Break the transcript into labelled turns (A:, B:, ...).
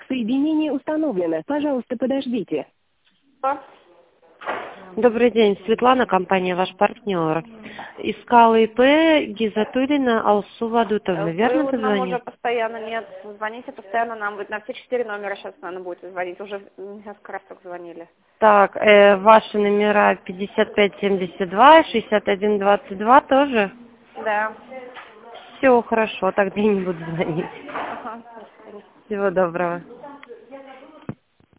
A: Соединение установлено. Пожалуйста, подождите.
B: Добрый день, Светлана, компания «Ваш партнер». Искала ИП Гизатуллина Алсу Вадутовна, верно
C: Вы нам
B: позвонили?
C: уже постоянно, нет, звоните постоянно нам, вы на все 4 номера сейчас, наверное, будете звонить, уже несколько раз так звонили.
B: Так, ваши номера 5572, 6122 тоже?
C: Да.
B: Все хорошо, тогда я не буду звонить.
C: Ага.
B: Всего доброго.